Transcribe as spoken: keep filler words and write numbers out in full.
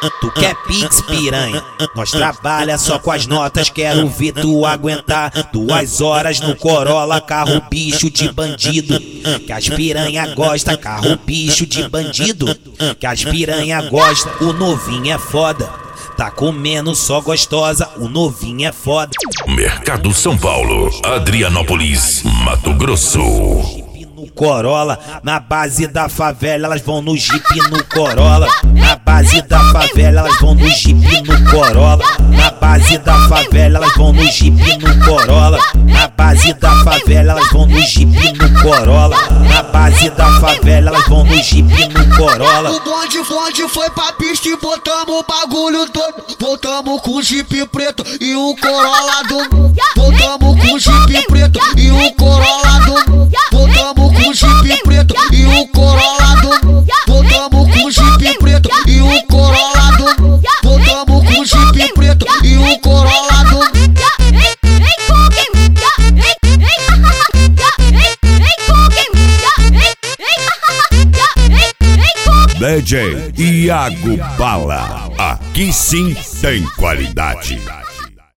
Tu quer pix, piranha? Nós trabalha só com as notas, quero ver tu aguentar duas horas no Corolla, carro bicho de bandido. Que as piranha gosta, carro bicho de bandido. Que as piranha gosta, o novinho é foda. Tá comendo só gostosa, o novinho é foda. Mercado São Paulo, Adrianópolis, Mato Grosso. No Corolla, na base da favela, elas vão no Jeep no Corolla. Na base da favela, elas vão no Jeep no Corolla. Na base da favela, elas vão no Jeep no Corolla. Na base da favela, elas vão no Jeep no Corolla. Na base da favela, elas vão no Jeep no Corolla. O bonde, bonde foi pra pista e botamos o bagulho todo. Voltamos com o Jeep preto e o Corolla do. Voltamos com o Jeep preto e o Corolla do. Voltamos com o Jeep preto e o Corolla do. Voltamos com o Jeep preto e o Corolla do. Voltamos com o Jeep preto e o Corolla do. D J Iago Bala, aqui sim tem qualidade.